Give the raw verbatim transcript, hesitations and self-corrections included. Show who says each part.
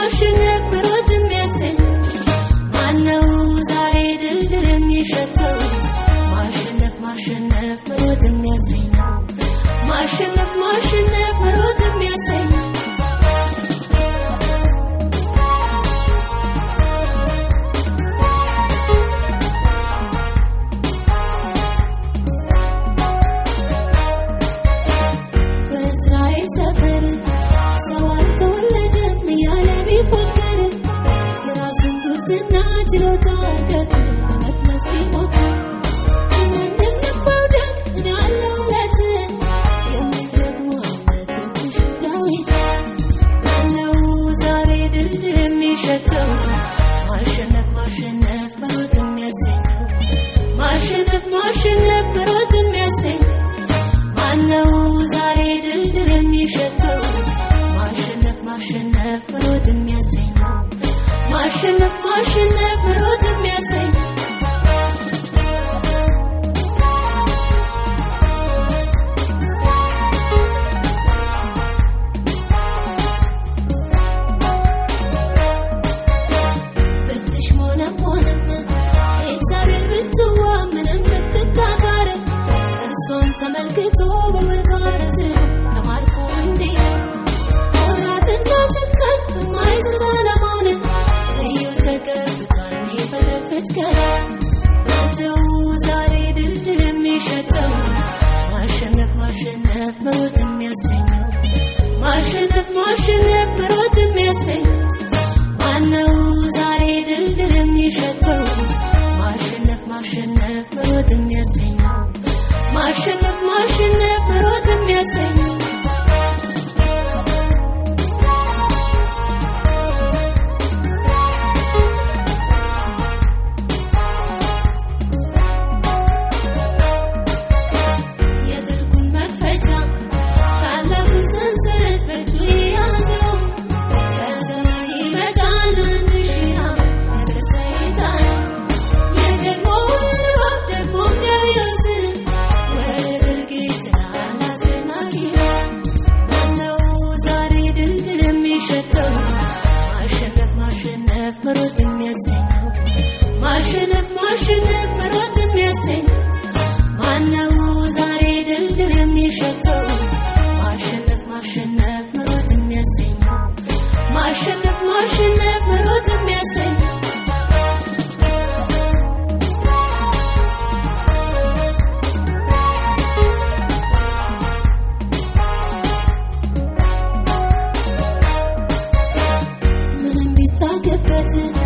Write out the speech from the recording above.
Speaker 1: ማሸነፍ መሮጥ የሚያሰኝ ማነው ዛሬ ድልድል የሚሸተው ማሸነፍ ማሸነፍ መሮጥ የሚያሰኝ ማሸነፍ ማሸነፍ መሮጥ የሚያሰኝ ማሸነፍ ማሸነፍ መሮጥ የሚያሰኝ ብትሽ ሆነም ሆነም እግዚአብሔር ብትዋምንም ብትታታር እርሱን ተመልክቶ በመቷረስ ተማርኮ እንዴ ወራትና ጭንቀት የማይሰራ ዛሬ ድልድል የሚሸተው ማሸነፍ ማሸነፍ መሮጥ የሚያሰኝ ማሸነፍ ማሸነፍ መሮጥ የሚያሰኝ ማነው ዛሬ ድልድል የሚሸተው ማሸነፍ ማሸነፍ መሮጥ የሚያሰኝ ማሸነፍ ማሸነፍ መሮጥ የሚያሰኝ መሮጥ የሚያሰኝ ማሸነፍ ማሸነፍ መሮጥ የሚያሰኝ ማነው ዛሬ ድልድል የሚሸተው ማሸነፍ ማሸነፍ መሮጥ የሚያሰኝ ማሸነፍ ማሸነፍ መሮጥ የሚያሰኝ ምንም ቢሳገበት